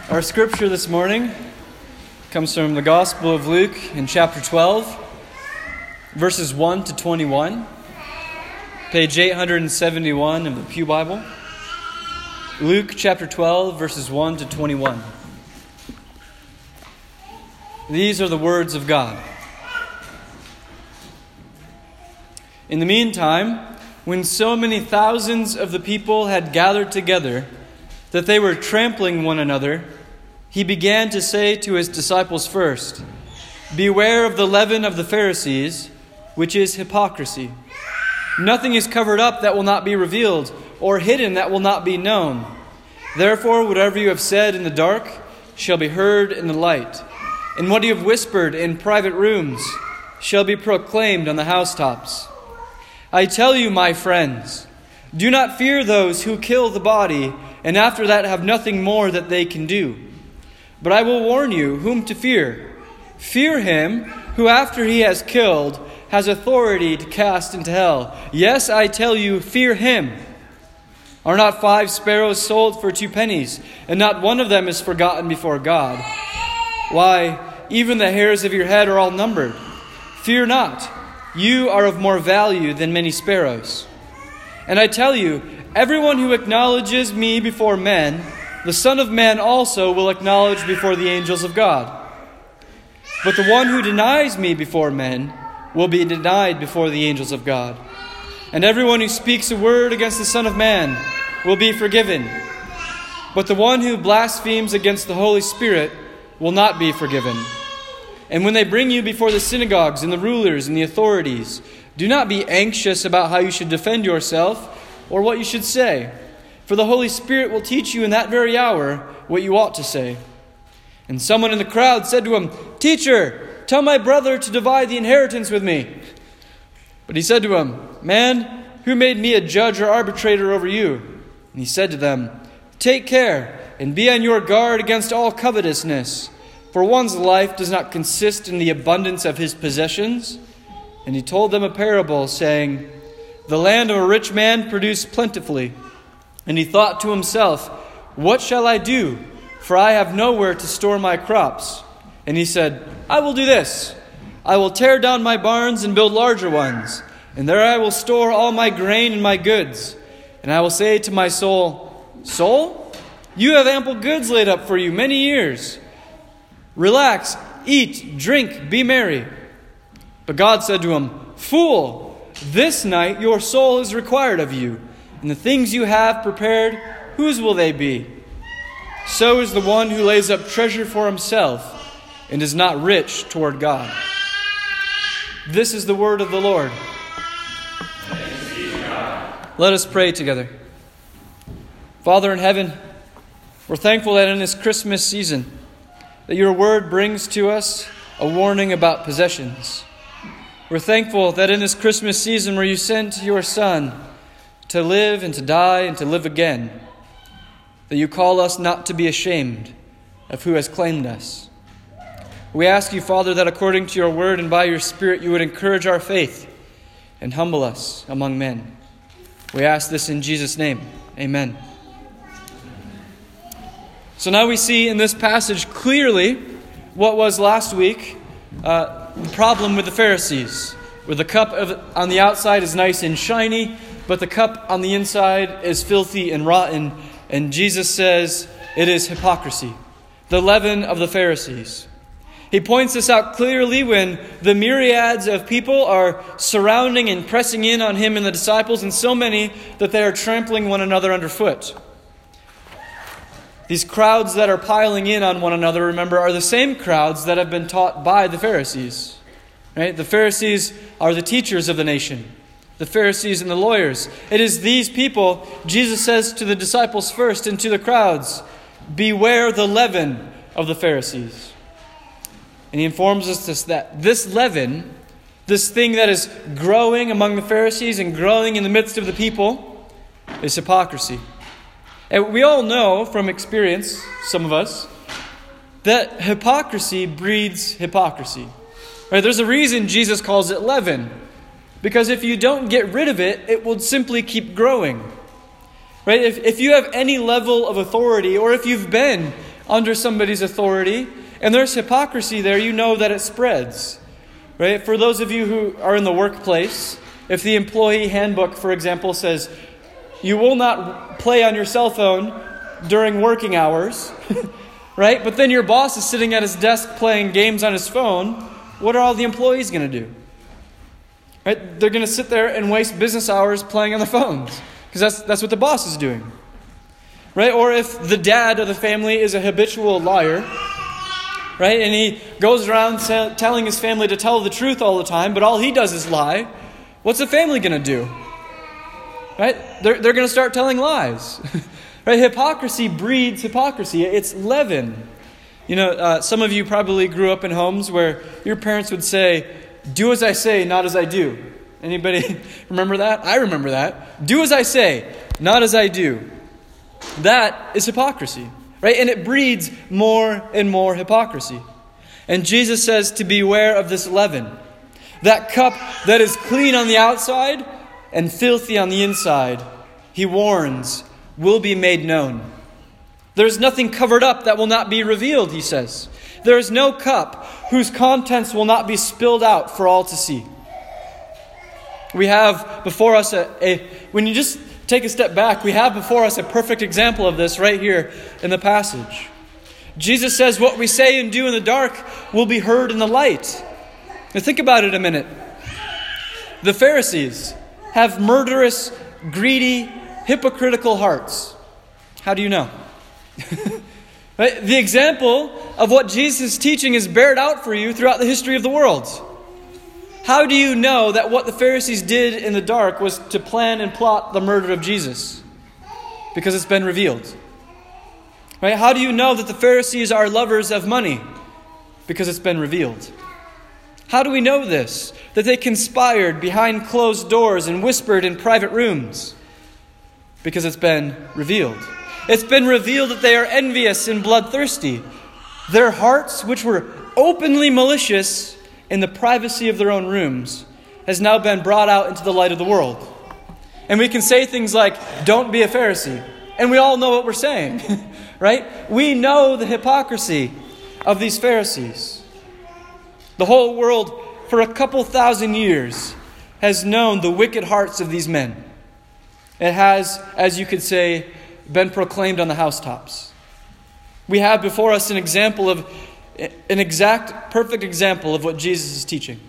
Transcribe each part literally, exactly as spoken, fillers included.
Our scripture this morning comes from the Gospel of Luke in chapter twelve, verses one to twenty-one, page eight hundred seventy-one of the Pew Bible. Luke chapter twelve, verses one to twenty-one. These are the words of God. In the meantime, when so many thousands of the people had gathered together that they were trampling one another, he began to say to his disciples first, "Beware of the leaven of the Pharisees, which is hypocrisy. Nothing is covered up that will not be revealed, or hidden that will not be known. Therefore, whatever you have said in the dark shall be heard in the light, and what you have whispered in private rooms shall be proclaimed on the housetops. I tell you, my friends, do not fear those who kill the body, and after that have nothing more that they can do. But I will warn you whom to fear. Fear him who, after he has killed, has authority to cast into hell. Yes, I tell you, fear him. Are not five sparrows sold for two pennies, and not one of them is forgotten before God? Why, even the hairs of your head are all numbered. Fear not, you are of more value than many sparrows. And I tell you, everyone who acknowledges me before men, the Son of Man also will acknowledge before the angels of God. But the one who denies me before men will be denied before the angels of God. And everyone who speaks a word against the Son of Man will be forgiven. But the one who blasphemes against the Holy Spirit will not be forgiven. And when they bring you before the synagogues and the rulers and the authorities, do not be anxious about how you should defend yourself or what you should say. For the Holy Spirit will teach you in that very hour what you ought to say." And someone in the crowd said to him, "Teacher, tell my brother to divide the inheritance with me." But he said to him, "Man, who made me a judge or arbitrator over you?" And he said to them, "Take care and be on your guard against all covetousness, for one's life does not consist in the abundance of his possessions." And he told them a parable, saying, "The land of a rich man produced plentifully. And he thought to himself, 'What shall I do? For I have nowhere to store my crops.' And he said, 'I will do this. I will tear down my barns and build larger ones. And there I will store all my grain and my goods. And I will say to my soul, Soul, you have ample goods laid up for you many years. Relax, eat, drink, be merry.' But God said to him, 'Fool, this night your soul is required of you. And the things you have prepared, whose will they be? So is the one who lays up treasure for himself and is not rich toward God.'" This is the word of the Lord. Thanks be to God. Let us pray together. Father in heaven, we're thankful that in this Christmas season, that your word brings to us a warning about possessions. We're thankful that in this Christmas season where you sent your Son to live and to die and to live again, that you call us not to be ashamed of who has claimed us. We ask you, Father, that according to your word and by your Spirit, you would encourage our faith and humble us among men. We ask this in Jesus' name. Amen. So now we see in this passage clearly what was last week uh, the problem with the Pharisees, where the cup of, on the outside is nice and shiny, but the cup on the inside is filthy and rotten. And Jesus says it is hypocrisy, the leaven of the Pharisees. He points this out clearly when the myriads of people are surrounding and pressing in on him and the disciples, and so many that they are trampling one another underfoot. These crowds that are piling in on one another, remember, are the same crowds that have been taught by the Pharisees. Right? The Pharisees are the teachers of the nation. The Pharisees and the lawyers. It is these people, Jesus says to the disciples first and to the crowds, "Beware the leaven of the Pharisees." And he informs us that this leaven, this thing that is growing among the Pharisees and growing in the midst of the people, is hypocrisy. And we all know from experience, some of us, that hypocrisy breeds hypocrisy. Right? There's a reason Jesus calls it leaven. Because if you don't get rid of it, it will simply keep growing. Right? If, if you have any level of authority, or if you've been under somebody's authority, and there's hypocrisy there, you know that it spreads. Right? For those of you who are in the workplace, if the employee handbook, for example, says, you will not play on your cell phone during working hours, right? But then your boss is sitting at his desk playing games on his phone, what are all the employees going to do? Right? They're going to sit there and waste business hours playing on their phones, because that's, that's what the boss is doing. Right? Or if the dad of the family is a habitual liar, right? And he goes around t- telling his family to tell the truth all the time, but all he does is lie. What's the family going to do? Right? They're, they're going to start telling lies. Right? Hypocrisy breeds hypocrisy. It's leaven. You know, uh, some of you probably grew up in homes where your parents would say, do as I say, not as I do. Anybody remember that? I remember that. Do as I say, not as I do. That is hypocrisy. Right? And it breeds more and more hypocrisy. And Jesus says to beware of this leaven. That cup that is clean on the outside and filthy on the inside, he warns, will be made known. There's nothing covered up that will not be revealed, he says. There is no cup whose contents will not be spilled out for all to see. We have before us a, a when you just take a step back, we have before us a perfect example of this right here in the passage. Jesus says what we say and do in the dark will be heard in the light. Now think about it a minute. The Pharisees have murderous, greedy, hypocritical hearts. How do you know? Right? The example of what Jesus is teaching is bared out for you throughout the history of the world. How do you know that what the Pharisees did in the dark was to plan and plot the murder of Jesus? Because it's been revealed. Right? How do you know that the Pharisees are lovers of money? Because it's been revealed. How do we know this? That they conspired behind closed doors and whispered in private rooms? Because it's been revealed. It's been revealed that they are envious and bloodthirsty. Their hearts, which were openly malicious in the privacy of their own rooms, has now been brought out into the light of the world. And we can say things like, don't be a Pharisee. And we all know what we're saying. Right? We know the hypocrisy of these Pharisees. The whole world, for a couple thousand years, has known the wicked hearts of these men. It has, as you could say, been proclaimed on the housetops. We have before us an example of, an exact, perfect example of what Jesus is teaching.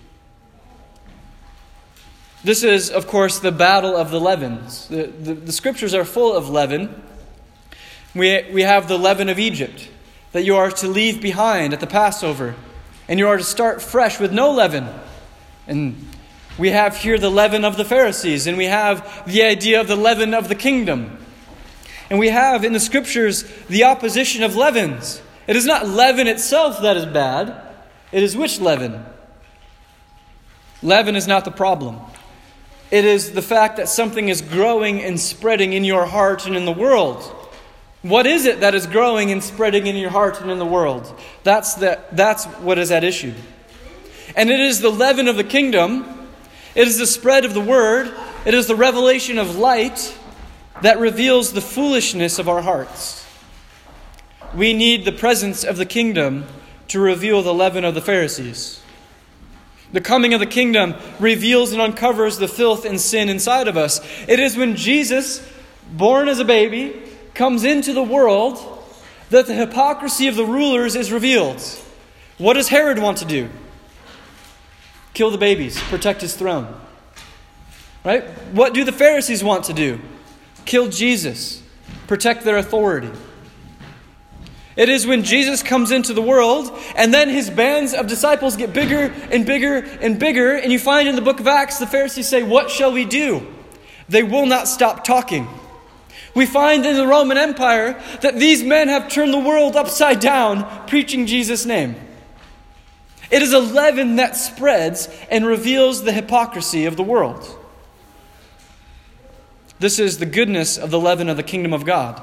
This is, of course, the battle of the leavens. The, the, the scriptures are full of leaven. We, we have the leaven of Egypt that you are to leave behind at the Passover. And you are to start fresh with no leaven. And we have here the leaven of the Pharisees. And we have the idea of the leaven of the kingdom. And we have in the scriptures the opposition of leavens. It is not leaven itself that is bad. It is which leaven? Leaven is not the problem. It is the fact that something is growing and spreading in your heart and in the world. What is it that is growing and spreading in your heart and in the world? That's the, that's what is at issue. And it is the leaven of the kingdom. It is the spread of the word. It is the revelation of light that reveals the foolishness of our hearts. We need the presence of the kingdom to reveal the leaven of the Pharisees. The coming of the kingdom reveals and uncovers the filth and sin inside of us. It is when Jesus, born as a baby, comes into the world that the hypocrisy of the rulers is revealed. What does Herod want to do? Kill the babies, protect his throne. Right? What do the Pharisees want to do? Kill Jesus, protect their authority. It is when Jesus comes into the world and then his bands of disciples get bigger and bigger and bigger. And you find in the book of Acts, the Pharisees say, what shall we do? They will not stop talking. We find in the Roman Empire that these men have turned the world upside down preaching Jesus' name. It is a leaven that spreads and reveals the hypocrisy of the world. This is the goodness of the leaven of the kingdom of God.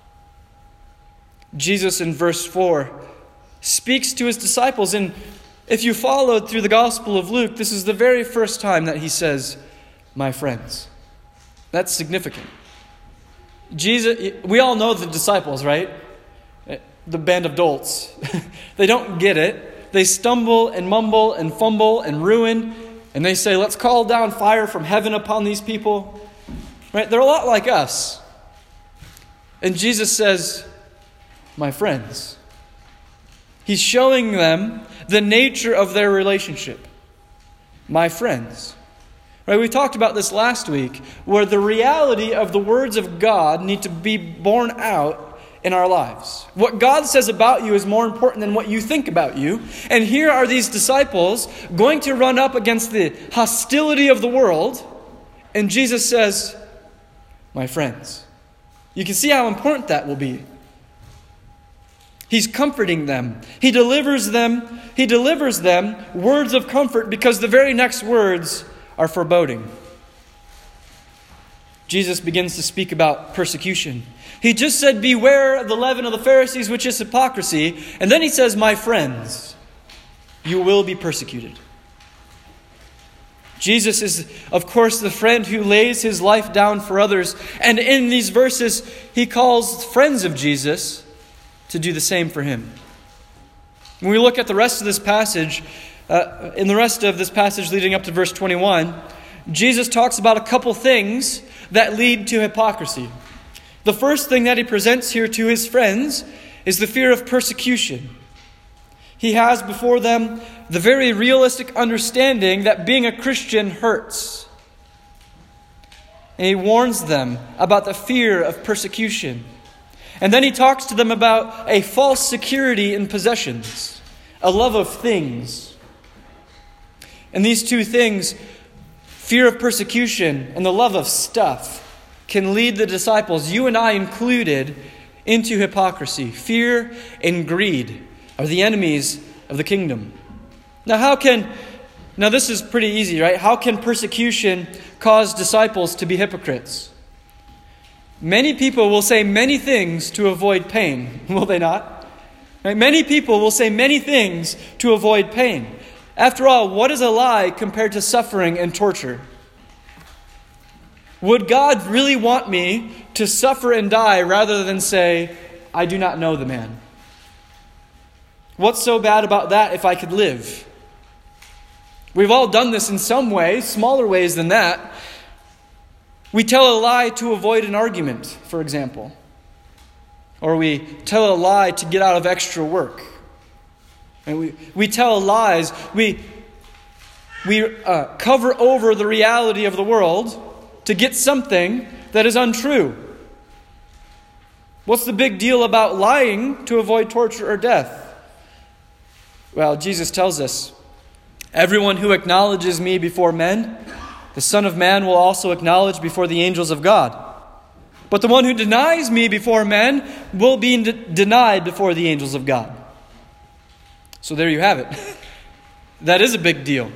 Jesus in verse four speaks to his disciples, and if you followed through the Gospel of Luke, this is the very first time that he says, my friends. That's significant. Jesus, we all know the disciples, right? the band of dolts. They don't get it. They stumble and mumble and fumble and ruin. And they say, let's call down fire from heaven upon these people. Right? They're a lot like us. And Jesus says, my friends. He's showing them the nature of their relationship. My friends. Right? We talked about this last week, where the reality of the words of God need to be borne out in our lives. What God says about you is more important than what you think about you. And here are these disciples going to run up against the hostility of the world. And Jesus says, my friends. You can see how important that will be. He's comforting them. He delivers them. He delivers them words of comfort because the very next words are foreboding. Jesus begins to speak about persecution. He just said, beware of the leaven of the Pharisees, which is hypocrisy. And then he says, my friends, you will be persecuted. Jesus is, of course, the friend who lays his life down for others. And in these verses, he calls friends of Jesus to do the same for him. When we look at the rest of this passage, uh, in the rest of this passage leading up to verse twenty-one, Jesus talks about a couple things that lead to hypocrisy. The first thing that he presents here to his friends is the fear of persecution. He has before them the very realistic understanding that being a Christian hurts. And he warns them about the fear of persecution. And then he talks to them about a false security in possessions, a love of things. And these two things, fear of persecution and the love of stuff, can lead the disciples, you and I included, into hypocrisy. Fear and greed are the enemies of the kingdom. Now how can, now this is pretty easy, right? How can persecution cause disciples to be hypocrites? Many people will say many things to avoid pain, will they not? Right? Many people will say many things to avoid pain. After all, what is a lie compared to suffering and torture? Would God really want me to suffer and die rather than say, I do not know the man? What's so bad about that if I could live? We've all done this in some way, smaller ways than that. We tell a lie to avoid an argument, for example. Or we tell a lie to get out of extra work. And we, we tell lies. We, we uh, cover over the reality of the world to get something that is untrue. What's the big deal about lying to avoid torture or death? Well, Jesus tells us, everyone who acknowledges me before men, the Son of Man will also acknowledge before the angels of God. But the one who denies me before men will be de- denied before the angels of God. So there you have it. That is a big deal.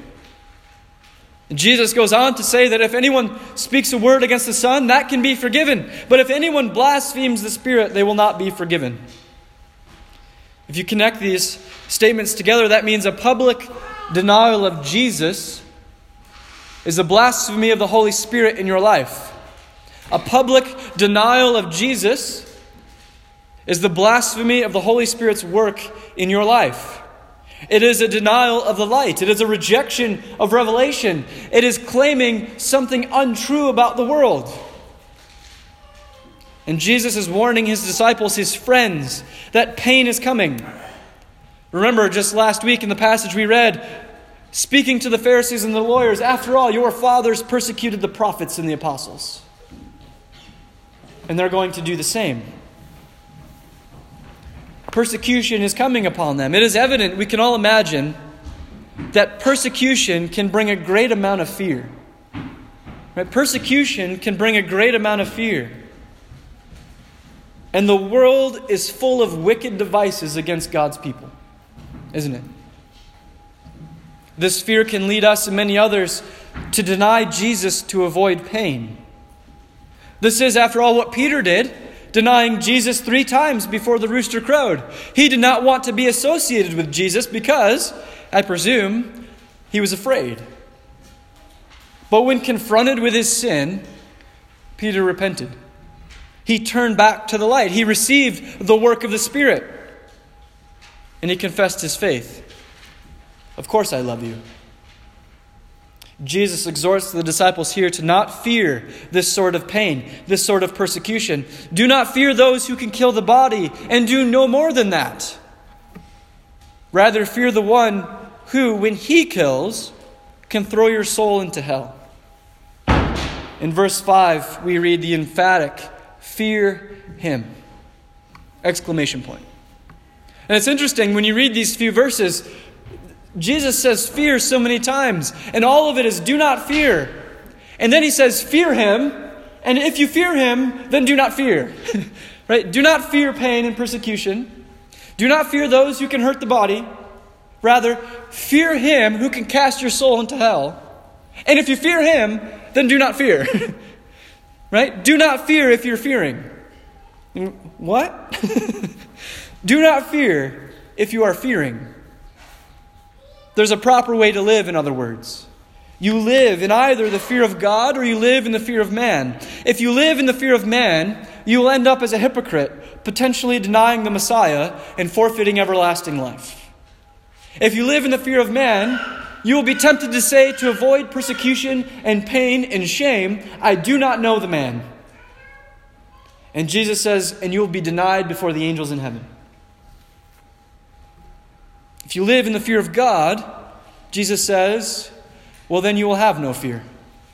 And Jesus goes on to say that if anyone speaks a word against the Son, that can be forgiven. But if anyone blasphemes the Spirit, they will not be forgiven. If you connect these statements together, that means a public denial of Jesus is a blasphemy of the Holy Spirit in your life. A public denial of Jesus is the blasphemy of the Holy Spirit's work in your life. It is a denial of the light. It is a rejection of revelation. It is claiming something untrue about the world. And Jesus is warning his disciples, his friends, that pain is coming. Remember, just last week in the passage we read, speaking to the Pharisees and the lawyers, after all, your fathers persecuted the prophets and the apostles. And they're going to do the same. Persecution is coming upon them. It is evident, we can all imagine, that persecution can bring a great amount of fear. Right? Persecution can bring a great amount of fear. And the world is full of wicked devices against God's people, isn't it? This fear can lead us and many others to deny Jesus to avoid pain. This is, after all, what Peter did, denying Jesus three times before the rooster crowed. He did not want to be associated with Jesus because, I presume, he was afraid. But when confronted with his sin, Peter repented. He turned back to the light. He received the work of the Spirit. And he confessed his faith. Of course I love you. Jesus exhorts the disciples here to not fear this sort of pain, this sort of persecution. Do not fear those who can kill the body, and do no more than that. Rather, fear the one who, when he kills, can throw your soul into hell. In verse five, we read the emphatic, fear him! Exclamation point. And it's interesting, when you read these few verses, Jesus says fear so many times, and all of it is do not fear. And then he says fear him, and if you fear him, then do not fear. Right? Do not fear pain and persecution. Do not fear those who can hurt the body. Rather, fear him who can cast your soul into hell. And if you fear him, then do not fear. Right? Do not fear if you're fearing. What? Do not fear if you are fearing. There's a proper way to live, in other words. You live in either the fear of God or you live in the fear of man. If you live in the fear of man, you will end up as a hypocrite, potentially denying the Messiah and forfeiting everlasting life. If you live in the fear of man, you will be tempted to say, to avoid persecution and pain and shame, I do not know the man. And Jesus says, and you will be denied before the angels in heaven. If you live in the fear of God, Jesus says, well, then you will have no fear.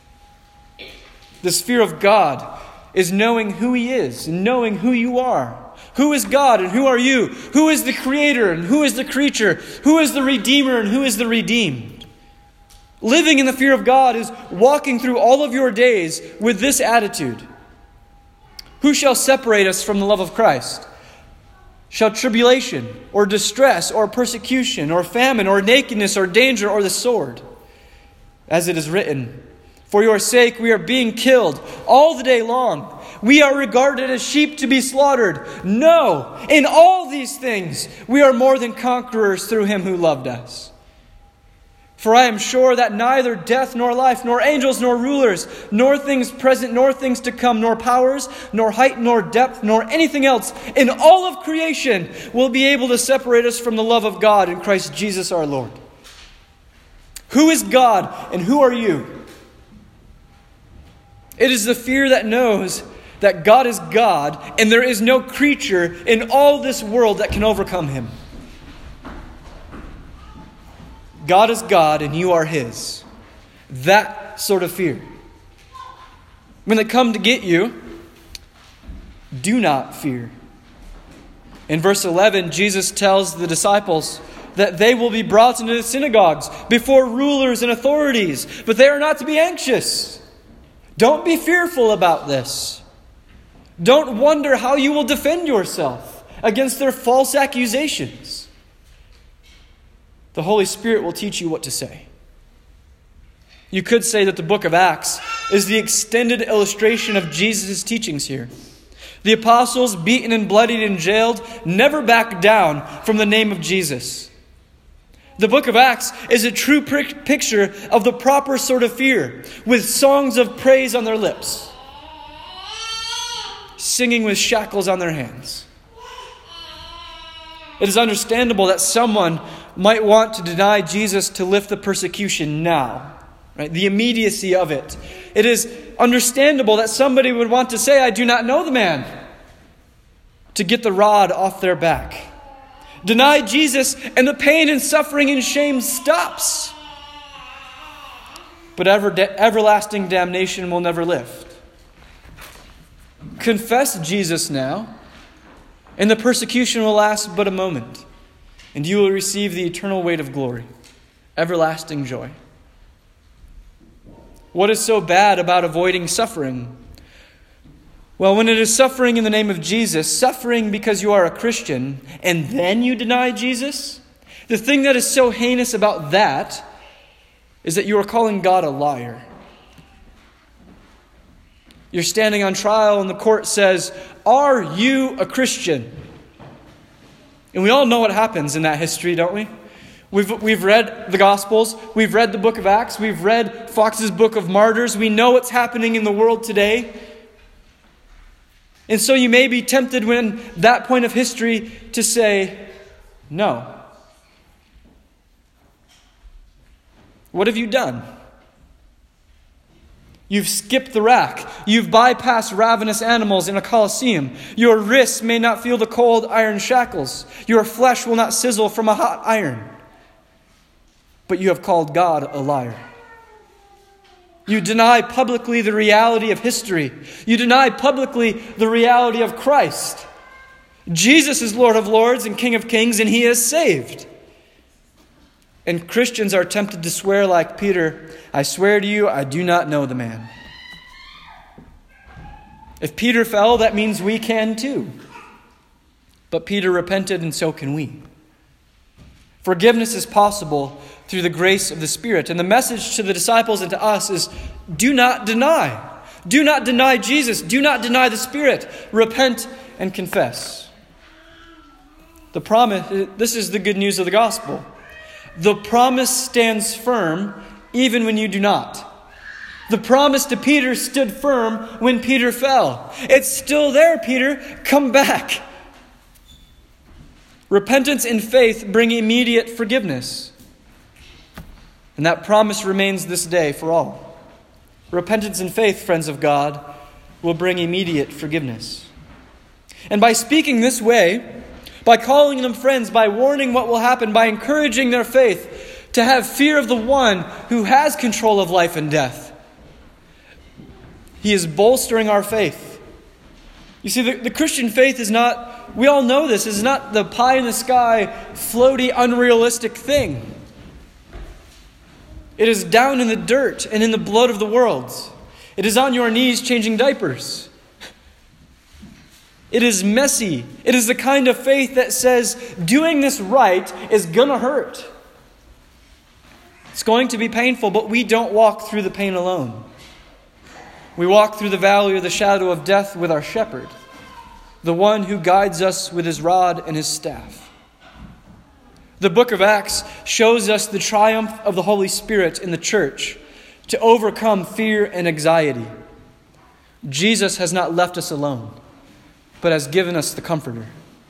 This fear of God is knowing who he is and knowing who you are. Who is God and who are you? Who is the creator and who is the creature? Who is the redeemer and who is the redeemed? Living in the fear of God is walking through all of your days with this attitude. Who shall separate us from the love of Christ? Shall tribulation or distress or persecution or famine or nakedness or danger or the sword? As it is written, for your sake we are being killed all the day long. We are regarded as sheep to be slaughtered. No, in all these things we are more than conquerors through him who loved us. For I am sure that neither death nor life, nor angels nor rulers, nor things present nor things to come, nor powers, nor height nor depth, nor anything else in all of creation will be able to separate us from the love of God in Christ Jesus our Lord. Who is God and who are you? It is the fear that knows that God is God and there is no creature in all this world that can overcome him. God is God and you are his. That sort of fear. When they come to get you, do not fear. In verse eleven, Jesus tells the disciples that they will be brought into the synagogues before rulers and authorities, but they are not to be anxious. Don't be fearful about this. Don't wonder how you will defend yourself against their false accusations. The Holy Spirit will teach you what to say. You could say that the book of Acts is the extended illustration of Jesus' teachings here. The apostles, beaten and bloodied and jailed, never backed down from the name of Jesus. The book of Acts is a true picture of the proper sort of fear, with songs of praise on their lips, singing with shackles on their hands. It is understandable that someone might want to deny Jesus to lift the persecution now, right? The immediacy of it. It is understandable that somebody would want to say, I do not know the man, to get the rod off their back. Deny Jesus and the pain and suffering and shame stops. But ever, everlasting damnation will never lift. Confess Jesus now, and the persecution will last but a moment, and you will receive the eternal weight of glory, everlasting joy. What is so bad about avoiding suffering? Well, when it is suffering in the name of Jesus, suffering because you are a Christian, and then you deny Jesus, the thing that is so heinous about that is that you are calling God a liar. You're standing on trial and the court says, are you a Christian? And we all know what happens in that history, don't we? We've, we've read the Gospels. We've read the book of Acts. We've read Fox's Book of Martyrs. We know what's happening in the world today. And so you may be tempted when that point of history to say, no, What have you done? You've skipped the rack. You've bypassed ravenous animals in a coliseum. Your wrists may not feel the cold iron shackles. Your flesh will not sizzle from a hot iron. But you have called God a liar. You deny publicly the reality of history. You deny publicly the reality of Christ. Jesus is Lord of Lords and King of Kings, and He is saved. And Christians are tempted to swear like Peter, I swear to you, I do not know the man. If Peter fell, that means we can too. But Peter repented, and so can we. Forgiveness is possible through the grace of the Spirit. And the message to the disciples and to us is, do not deny. Do not deny Jesus. Do not deny the Spirit. Repent and confess. The promise, this is the good news of the gospel. The promise stands firm even when you do not. The promise to Peter stood firm when Peter fell. It's still there, Peter. Come back. Repentance and faith bring immediate forgiveness. And that promise remains this day for all. Repentance and faith, friends of God, will bring immediate forgiveness. And by speaking this way, by calling them friends, by warning what will happen, by encouraging their faith to have fear of the one who has control of life and death, He is bolstering our faith. You see, the, the Christian faith is not, we all know this, is not the pie in the sky, floaty, unrealistic thing. It is down in the dirt and in the blood of the world. It is on your knees changing diapers. It is messy. It is the kind of faith that says doing this right is going to hurt. It's going to be painful, but we don't walk through the pain alone. We walk through the valley of the shadow of death with our shepherd, the one who guides us with his rod and his staff. The book of Acts shows us the triumph of the Holy Spirit in the church to overcome fear and anxiety. Jesus has not left us alone, but has given us the Comforter.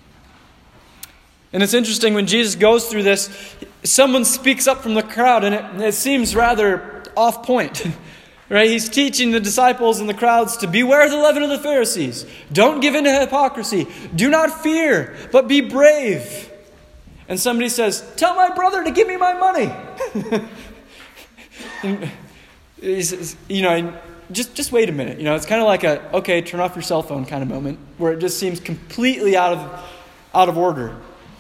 And it's interesting, when Jesus goes through this, someone speaks up from the crowd, and it, it seems rather off point. Right? He's teaching the disciples and the crowds to beware the leaven of the Pharisees. Don't give in to hypocrisy. Do not fear, but be brave. And somebody says, tell my brother to give me my money. And he says, you know, just, just wait a minute. You know, it's kind of like a, okay, turn off your cell phone kind of moment, where it just seems completely out of, out of order.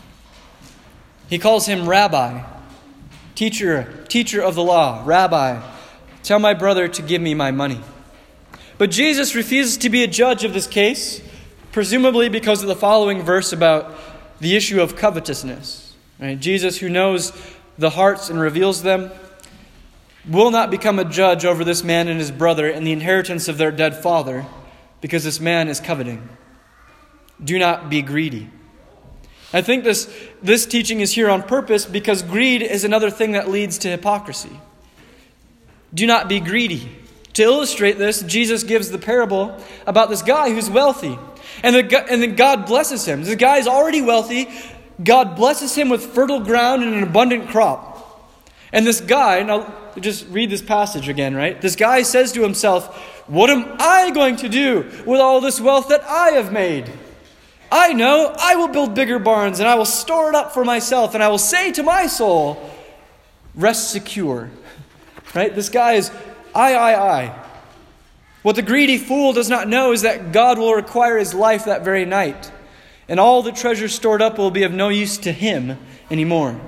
He calls him Rabbi, teacher, teacher of the law, Rabbi. Tell my brother to give me my money. But Jesus refuses to be a judge of this case, presumably because of the following verse about the issue of covetousness. Right? Jesus, who knows the hearts and reveals them, will not become a judge over this man and his brother and the inheritance of their dead father, because this man is coveting. Do not be greedy. I think this, this teaching is here on purpose because greed is another thing that leads to hypocrisy. Do not be greedy. To illustrate this, Jesus gives the parable about this guy who's wealthy. And, the, and then God blesses him. The guy is already wealthy. God blesses him with fertile ground and an abundant crop. And this guy, now just read this passage again, right? This guy says to himself, what am I going to do with all this wealth that I have made? I know, I will build bigger barns and I will store it up for myself, and I will say to my soul, rest secure. Right? This guy is I, I, I. What the greedy fool does not know is that God will require his life that very night, and all the treasure stored up will be of no use to him anymore.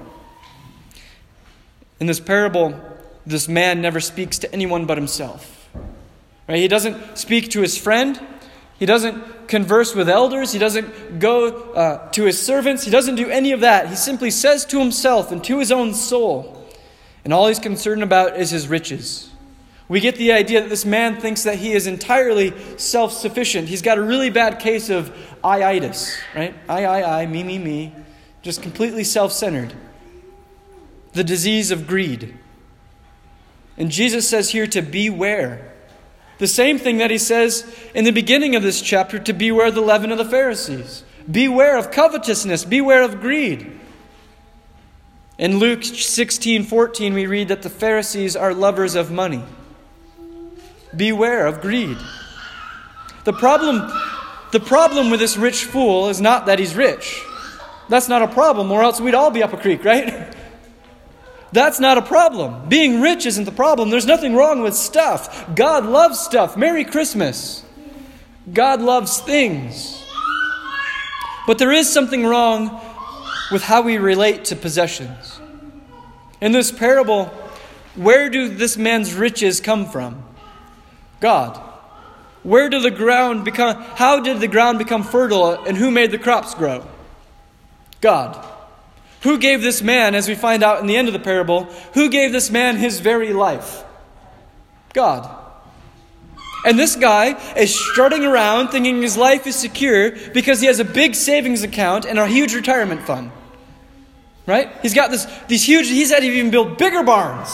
In this parable, this man never speaks to anyone but himself. Right? He doesn't speak to his friend. He doesn't converse with elders. He doesn't go uh, to his servants. He doesn't do any of that. He simply says to himself and to his own soul, and all he's concerned about is his riches. We get the idea that this man thinks that he is entirely self-sufficient. He's got a really bad case of I-itis, right? I, I, I, me, me, me. Just completely self-centered. The disease of greed. And Jesus says here to beware. The same thing that he says in the beginning of this chapter, to beware the leaven of the Pharisees. Beware of covetousness. Beware of greed. In Luke sixteen fourteen, we read that the Pharisees are lovers of money. Beware of greed. The problem, the problem with this rich fool is not that he's rich. That's not a problem, or else we'd all be up a creek, right? That's not a problem. Being rich isn't the problem. There's nothing wrong with stuff. God loves stuff. Merry Christmas. God loves things. But there is something wrong with how we relate to possessions. In this parable, where do this man's riches come from? God. Where did the ground become, how did the ground become fertile, and who made the crops grow? God. Who gave this man, as we find out in the end of the parable, who gave this man his very life? God. And this guy is strutting around thinking his life is secure because he has a big savings account and a huge retirement fund. Right? He's got this these huge, he's had to even build bigger barns.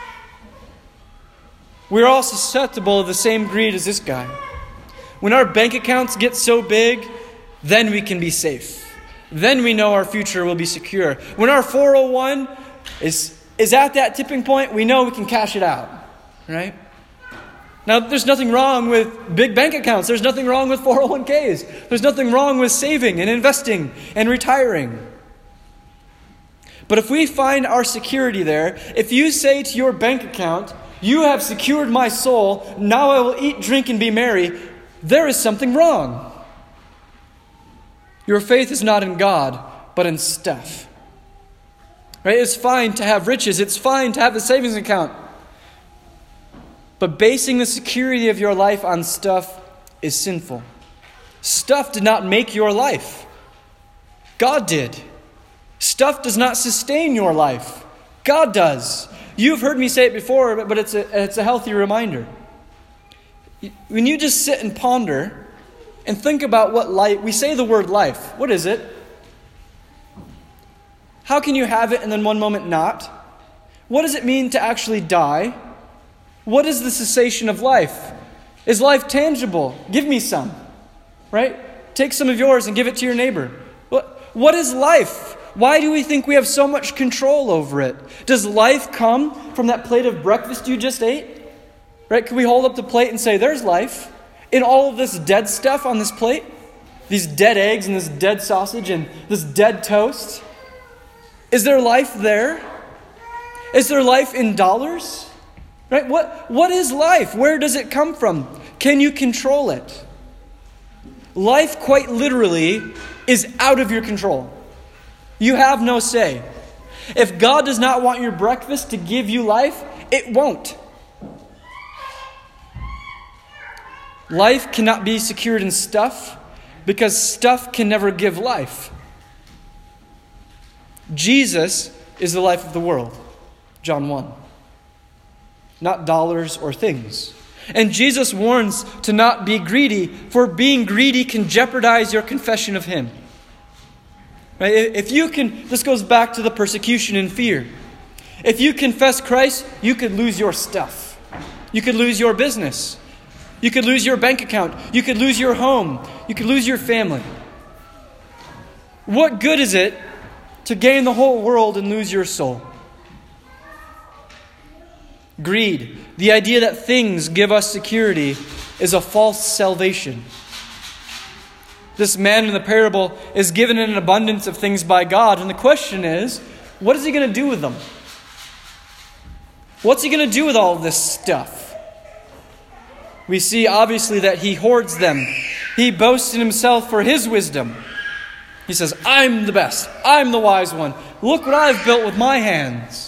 We're all susceptible of the same greed as this guy. When our bank accounts get so big, then we can be safe. Then we know our future will be secure. When our four oh one is, is at that tipping point, we know we can cash it out. Right? Now, there's nothing wrong with big bank accounts. There's nothing wrong with four oh one k's. There's nothing wrong with saving and investing and retiring. But if we find our security there, if you say to your bank account, "You have secured my soul, now I will eat, drink, and be merry," there is something wrong. Your faith is not in God, but in stuff. Right? It's fine to have riches. It's fine to have a savings account. But basing the security of your life on stuff is sinful. Stuff did not make your life. God did. Stuff does not sustain your life. God does. You've heard me say it before, but it's a, it's a healthy reminder. When you just sit and ponder and think about what life, we say the word life. What is it? How can you have it and then one moment not? What does it mean to actually die? What is the cessation of life? Is life tangible? Give me some. Right? Take some of yours and give it to your neighbor. What, what is life? Why do we think we have so much control over it? Does life come from that plate of breakfast you just ate? Right? Can we hold up the plate and say, "There's life"? In all of this dead stuff on this plate? These dead eggs and this dead sausage and this dead toast? Is there life there? Is there life in dollars? Right? What, what is life? Where does it come from? Can you control it? Life, quite literally, is out of your control. You have no say. If God does not want your breakfast to give you life, it won't. Life cannot be secured in stuff because stuff can never give life. Jesus is the life of the world. John one. Not dollars or things. And Jesus warns to not be greedy, for being greedy can jeopardize your confession of Him. Right? If you can, this goes back to the persecution and fear. If you confess Christ, you could lose your stuff. You could lose your business. You could lose your bank account. You could lose your home. You could lose your family. What good is it to gain the whole world and lose your soul? Greed, the idea that things give us security, is a false salvation. This man in the parable is given an abundance of things by God, and the question is, what is he going to do with them? What's he going to do with all of this stuff? We see obviously that he hoards them. He boasts in himself for his wisdom. He says, "I'm the best. I'm the wise one. Look what I've built with my hands."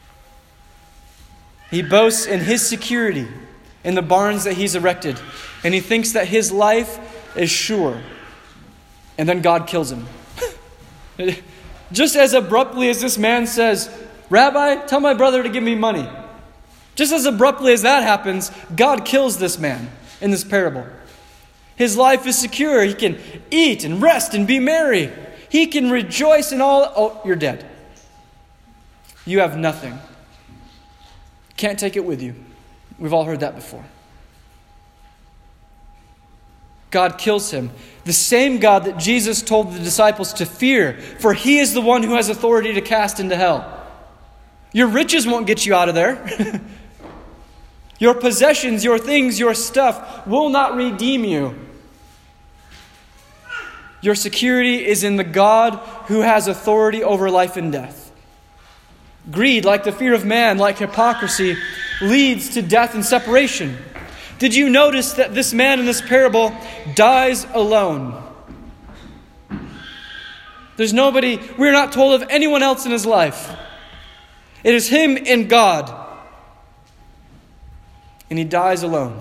He boasts in his security, in the barns that he's erected. And he thinks that his life is sure. And then God kills him. Just as abruptly as this man says, "Rabbi, tell my brother to give me money." Just as abruptly as that happens, God kills this man in this parable. His life is secure. He can eat and rest and be merry. He can rejoice in all... Oh, you're dead. You have nothing. Can't take it with you. We've all heard that before. God kills him. The same God that Jesus told the disciples to fear, for He is the one who has authority to cast into hell. Your riches won't get you out of there. Your possessions, your things, your stuff will not redeem you. Your security is in the God who has authority over life and death. Greed, like the fear of man, like hypocrisy, leads to death and separation. Did you notice that this man in this parable dies alone? There's nobody, we're not told of anyone else in his life. It is him and God. And he dies alone.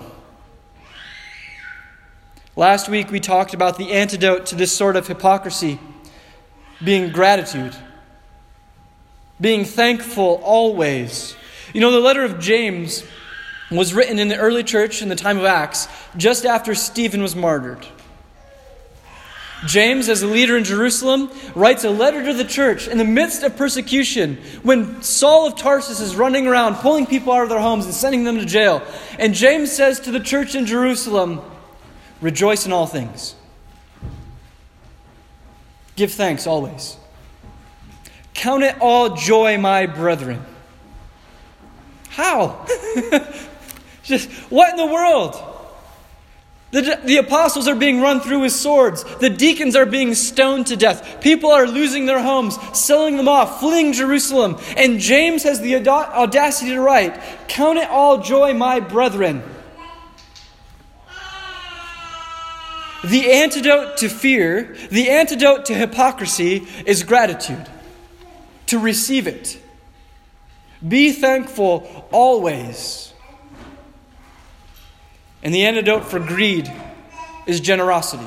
Last week we talked about the antidote to this sort of hypocrisy being gratitude. Being thankful always. You know, the letter of James was written in the early church in the time of Acts, just after Stephen was martyred. James, as a leader in Jerusalem, writes a letter to the church in the midst of persecution when Saul of Tarsus is running around pulling people out of their homes and sending them to jail. And James says to the church in Jerusalem, rejoice in all things. Give thanks always. Count it all joy, my brethren. How? Just, what in the world? The, the apostles are being run through with swords. The deacons are being stoned to death. People are losing their homes, selling them off, fleeing Jerusalem. And James has the audacity to write, count it all joy, my brethren. The antidote to fear, the antidote to hypocrisy is gratitude. To receive it. Be thankful always. And the antidote for greed is generosity.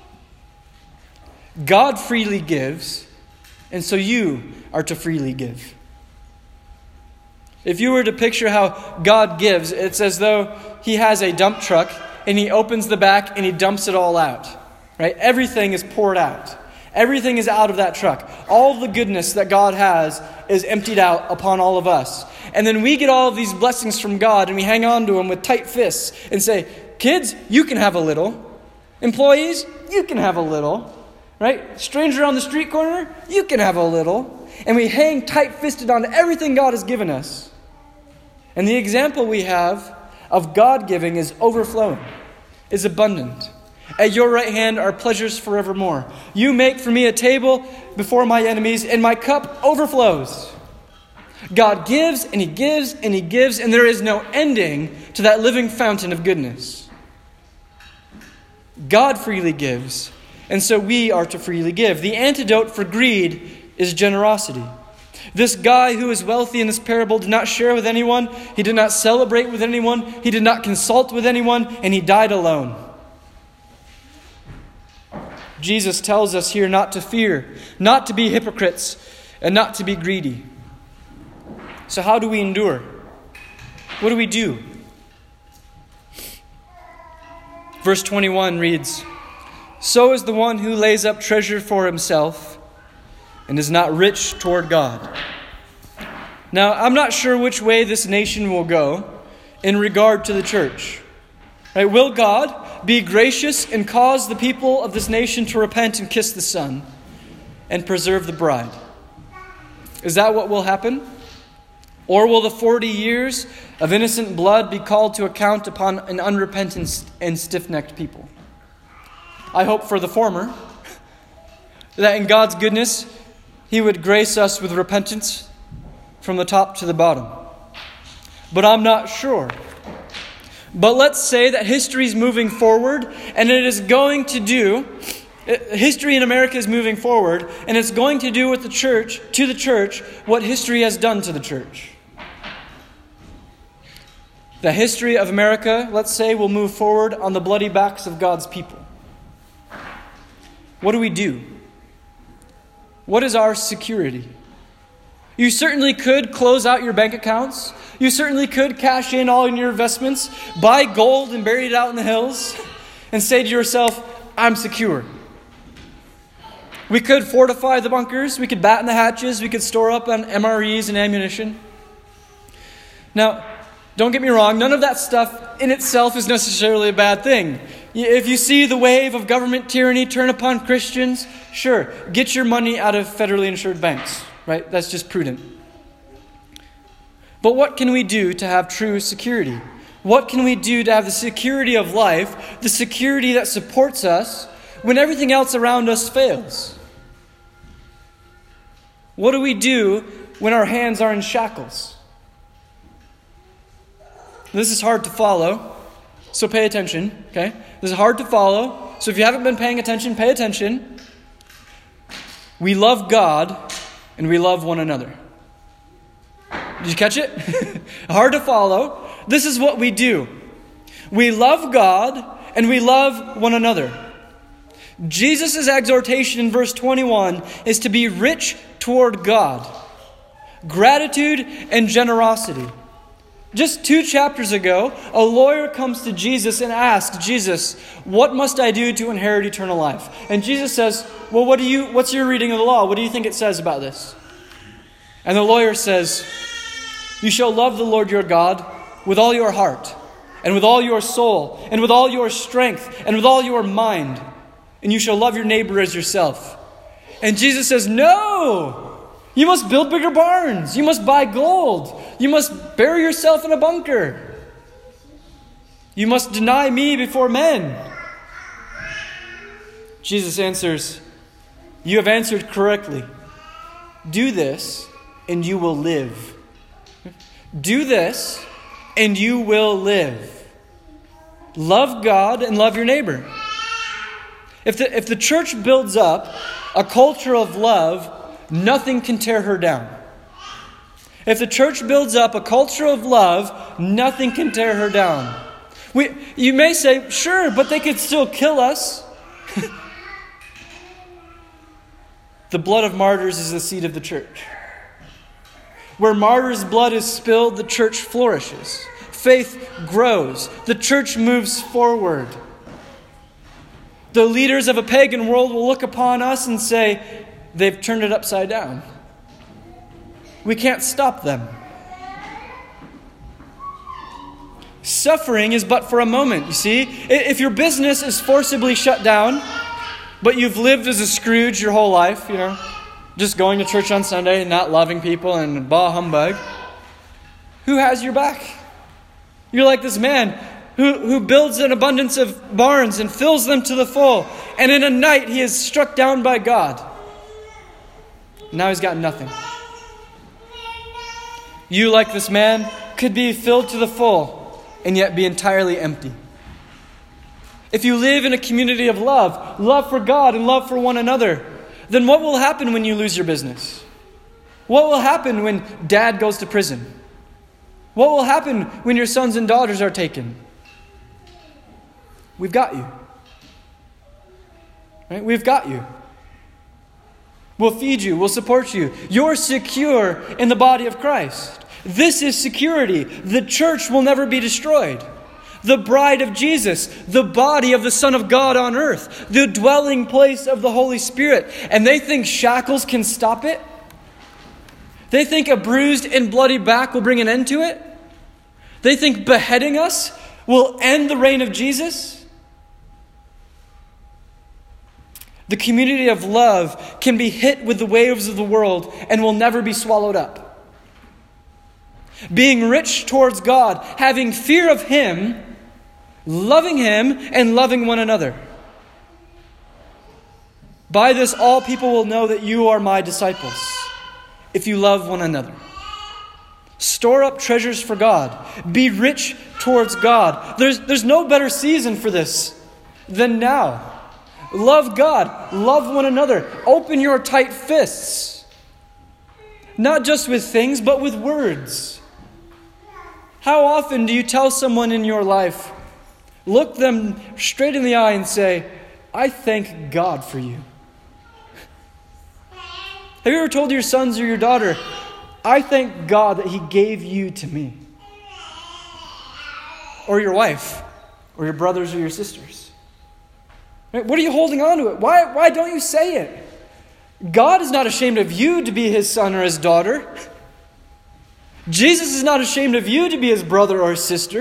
God freely gives, and so you are to freely give. If you were to picture how God gives, it's as though He has a dump truck and He opens the back and He dumps it all out. Right? Everything is poured out. Everything is out of that truck. All the goodness that God has is emptied out upon all of us. And then we get all of these blessings from God and we hang on to them with tight fists and say, kids, you can have a little. Employees, you can have a little. Right? Stranger on the street corner, you can have a little. And we hang tight-fisted on everything God has given us. And the example we have of God giving is overflowing, is abundant. At your right hand are pleasures forevermore. You make for me a table before my enemies, and my cup overflows. God gives, and He gives, and He gives, and there is no ending to that living fountain of goodness. God freely gives, and so we are to freely give. The antidote for greed is generosity. This guy who is wealthy in this parable did not share with anyone. He did not celebrate with anyone. He did not consult with anyone, and he died alone. Jesus tells us here not to fear, not to be hypocrites, and not to be greedy. So how do we endure? What do we do? Verse twenty-one reads, so is the one who lays up treasure for himself and is not rich toward God. Now, I'm not sure which way this nation will go in regard to the church. Right? Will God be gracious and cause the people of this nation to repent and kiss the Son and preserve the bride? Is that what will happen? Or will the forty years of innocent blood be called to account upon an unrepentant and stiff-necked people? I hope for the former, that in God's goodness, He would grace us with repentance from the top to the bottom. But I'm not sure. But let's say that history is moving forward, and it is going to do, history in America is moving forward, and it's going to do with the church, to the church, what history has done to the church. The history of America, let's say, will move forward on the bloody backs of God's people. What do we do? What is our security? You certainly could close out your bank accounts. You certainly could cash in all in your investments, buy gold and bury it out in the hills, and say to yourself, I'm secure. We could fortify the bunkers. We could batten the hatches. We could store up on M R Es and ammunition. Now, don't get me wrong. None of that stuff in itself is necessarily a bad thing. If you see the wave of government tyranny turn upon Christians, sure, get your money out of federally insured banks. Right? That's just prudent. But what can we do to have true security? What can we do to have the security of life, the security that supports us when everything else around us fails? What do we do when our hands are in shackles? This is hard to follow, so pay attention, okay? This is hard to follow, so if you haven't been paying attention, pay attention. We love God and we love one another. Did you catch it? Hard to follow. This is what we do. We love God and we love one another. Jesus' exhortation in verse twenty-one is to be rich toward God. Gratitude and generosity. Just two chapters ago, a lawyer comes to Jesus and asks Jesus, "What must I do to inherit eternal life?" And Jesus says, "Well, what do you? What's your reading of the law? What do you think it says about this?" And the lawyer says, "You shall love the Lord your God with all your heart, and with all your soul, and with all your strength, and with all your mind, and you shall love your neighbor as yourself." And Jesus says, "No! You must build bigger barns. You must buy gold. You must bury yourself in a bunker. You must deny me before men." Jesus answers, "You have answered correctly. Do this, and you will live." Do this, and you will live. Love God and love your neighbor. If the, if the church builds up a culture of love, nothing can tear her down. If the church builds up a culture of love, nothing can tear her down. We, you may say, "Sure, but they could still kill us." The blood of martyrs is the seed of the church. Where martyrs' blood is spilled, the church flourishes. Faith grows. The church moves forward. The leaders of a pagan world will look upon us and say, "They've turned it upside down. We can't stop them." Suffering is but for a moment, you see. If your business is forcibly shut down, but you've lived as a Scrooge your whole life, you know, just going to church on Sunday and not loving people and bah humbug, who has your back? You're like this man who, who builds an abundance of barns and fills them to the full, and in a night he is struck down by God. Now he's got nothing. You, like this man, could be filled to the full and yet be entirely empty. If you live in a community of love, love for God and love for one another, then what will happen when you lose your business? What will happen when dad goes to prison? What will happen when your sons and daughters are taken? We've got you. Right? We've got you. We'll feed you. We'll support you. You're secure in the body of Christ. This is security. The church will never be destroyed. The bride of Jesus, the body of the Son of God on earth, the dwelling place of the Holy Spirit. And they think shackles can stop it? They think a bruised and bloody back will bring an end to it? They think beheading us will end the reign of Jesus? The community of love can be hit with the waves of the world and will never be swallowed up. Being rich towards God, having fear of Him, loving Him, and loving one another. By this all people will know that you are my disciples, if you love one another. Store up treasures for God. Be rich towards God. There's, there's no better season for this than now. Love God. Love one another. Open your tight fists. Not just with things, but with words. How often do you tell someone in your life, look them straight in the eye and say, "I thank God for you"? Have you ever told your sons or your daughter, "I thank God that He gave you to me"? Or your wife, or your brothers or your sisters. Right? What are you holding on to it? Why, why don't you say it? God is not ashamed of you to be His son or His daughter. Jesus is not ashamed of you to be His brother or His sister.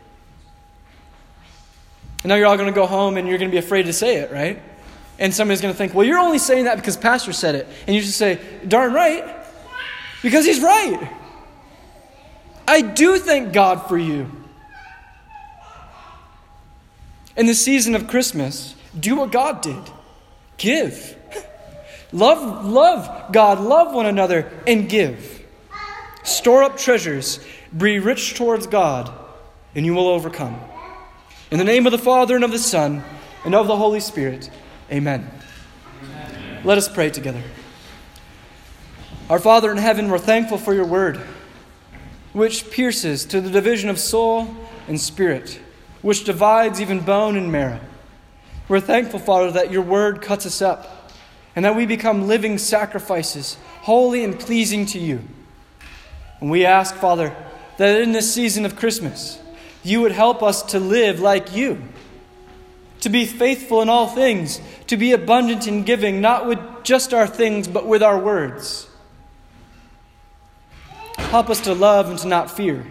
And now you're all going to go home and you're going to be afraid to say it, right? And somebody's going to think, "Well, you're only saying that because Pastor said it." And you just say, "Darn right. Because he's right." I do thank God for you. In the season of Christmas, do what God did. Give. Love, love God, love one another, and give. Store up treasures, be rich towards God, and you will overcome. In the name of the Father, and of the Son, and of the Holy Spirit, amen. Amen. Let us pray together. Our Father in heaven, we're thankful for your word, which pierces to the division of soul and spirit, which divides even bone and marrow. We're thankful, Father, that your word cuts us up, and that we become living sacrifices, holy and pleasing to you. And we ask, Father, that in this season of Christmas, you would help us to live like you, to be faithful in all things, to be abundant in giving, not with just our things, but with our words. Help us to love and to not fear.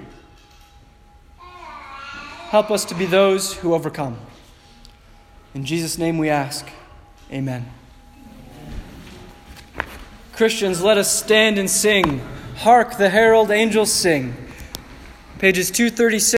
Help us to be those who overcome. In Jesus' name we ask, amen. Christians, let us stand and sing. Hark, the herald angels sing. Pages two thirty-six.